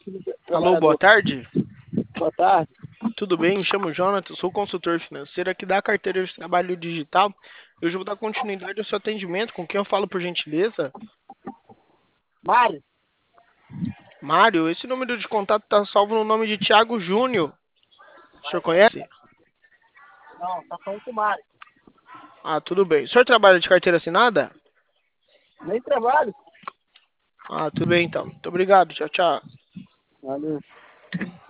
Alô, boa tarde. Boa tarde. Tudo bem? Me chamo Jonathan, sou consultor financeiro aqui da carteira de trabalho digital. Eu vou dar continuidade ao seu atendimento. Com quem eu falo, por gentileza? Mário? Mário, esse número de contato está salvo no nome de Thiago Júnior. O senhor conhece? Não, tá falando com o Mário. Ah, tudo bem. O senhor trabalha de carteira assinada? Nem trabalho. Ah, tudo bem então. Muito obrigado. Tchau, tchau. Valeu.